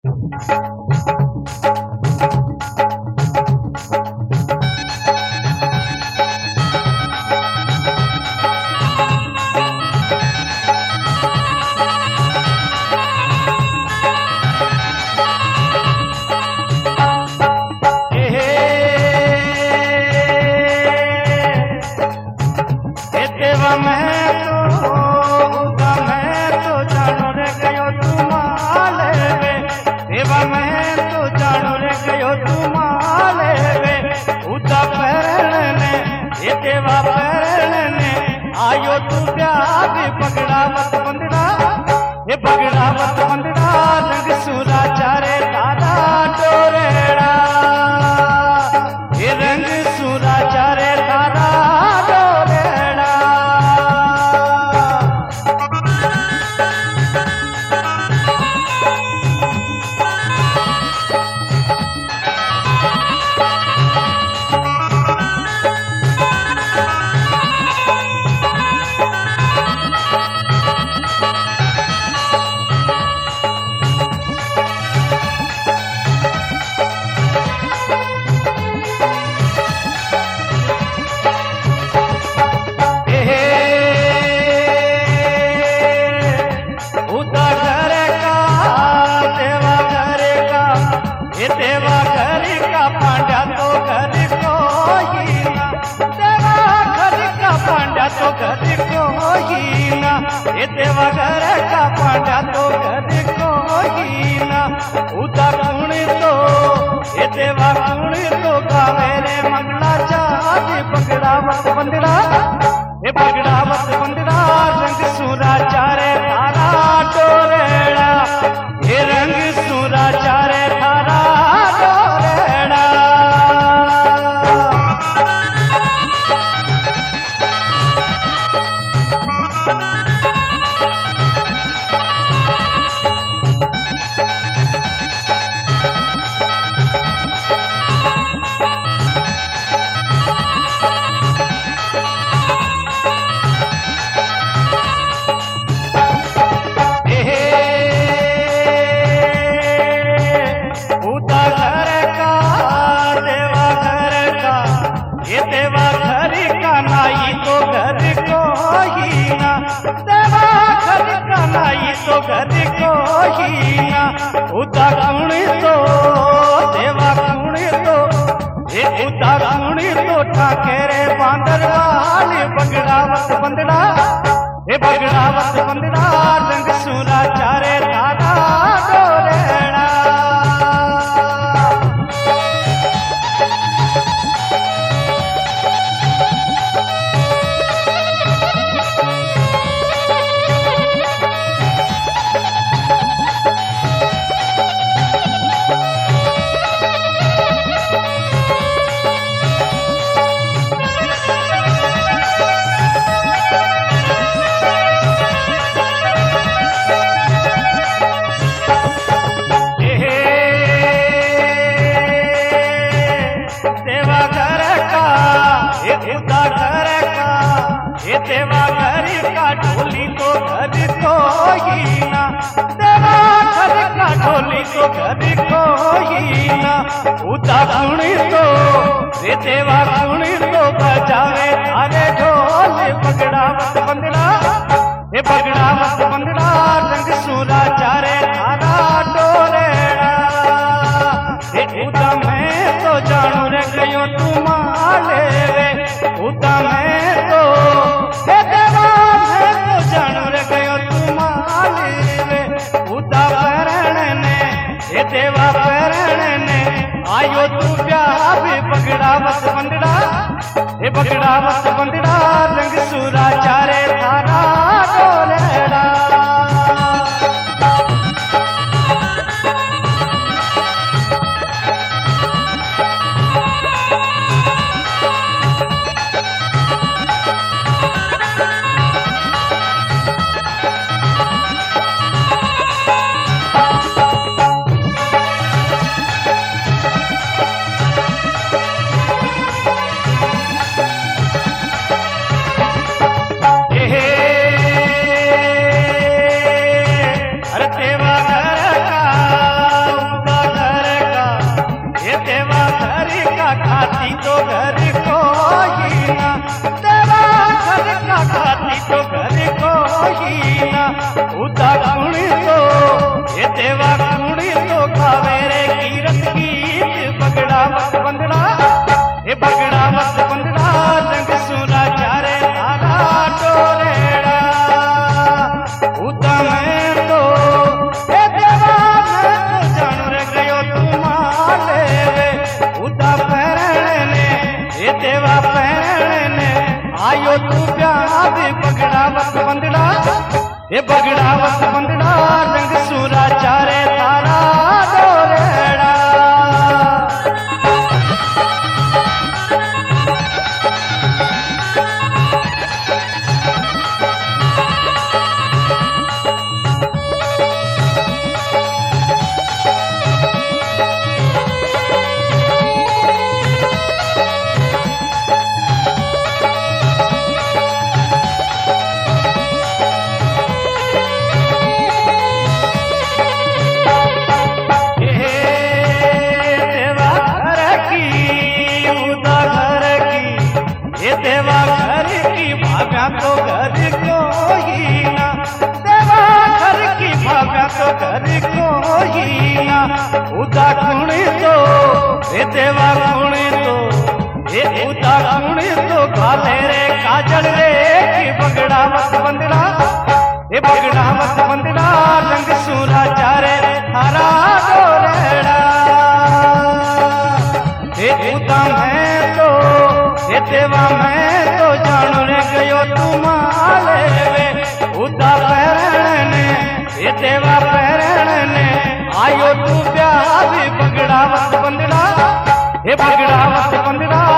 आयो तू प्यार पगड़ा मत बंदड़ा, ये पगड़ा मत बंदड़ा, रंग सूरा चारे तारा डोरेड़ा, ये रंग सूरा चारे तारा डोरेड़ा। देवा घर का पांडा तो घर को ही ना, देवा घर का पांडा तो घर को ही ना, ये देवा घर का पांडा तो घर को ही ना। उदा कुण तो ये देवा कुण तो गावे रे मंगला चाँद पगड़ा मत बंदड़ा, ये पगड़ा मत बंदड़ा, रंग सूरा चारे तारा डोरेड़ा, ये रंग सूरा चारे तारा डोरेड़ा। ये देवा घर का नाई तो घर को ही ना, देवा घर का नाई तो घर को ही ना। उदा कुण तो देवा कुण तो ये उदा कुण तो ठाकेरे बांदर वाले पगड़ा मत बंदड़ा, ये पगड़ा मत बंदड़ा, रंग सूरा चारे तारा डोरेड़ा। ये देवा घर का ढोली तो घर को ही ना, देवा घर का ढोली तो घर को ही ना। उदा कुण तो ये देवा कुण तो बजावे थारे ढोल, पगड़ा मत बंदड़ा, ये पगड़ा मत बंदड़ा, रंग सूरा चारे तारा डोरेड़ा। ये उदा मैं तो जानू रे गयो तू माले रे, उदा मैं तो हे देवा मैं तो जानू रे गयो तू माले रे। उदा परण ने हे देवा परण ने आयो तू प्यार पगड़ा मत बंदड़ा, हे पगड़ा मत बंदड़ा, रंग सूरा चारे तारा डोरेड़ा। हे देवा कुड़ी तो गावे रे कीरत गीत बगड़ा मत बंदड़ा ए बगड़ा मत बंदड़ा रंग सुना चारे तारा टोरेड़ा उदा मैं तो ए देवा मैं तो जानू रे गयो तुम्हारे वे उदा पैरण ने ए देवा पैरण ने आयो तू प्यार बगड़ा मत बंदड़ा ए बगड़ा मत बंदड़ा रंग सूरा चारे तारा डोरेड़ा देवा घर की भाव्या तो घर कोई ना देवा घर की भाव्या तो घर कोई ना उदा कुणी तो ए देवा कुणी तो ए उदा कुणी तो गाले रे काजल रे की बगड़ा मत बंदड़ा ए बगड़ा मत बंदड़ा रंग सूरा चारे थारा डोरेड़ा ए उदा मैं तो ए देवा मैं तो जानू रे गयो तुम्हारे वे उदा पैरण ने ए देवा पैरण ने आयो तू प्यार बगड़ा मत बंदड़ा ए बगड़ा मत बंदड़ा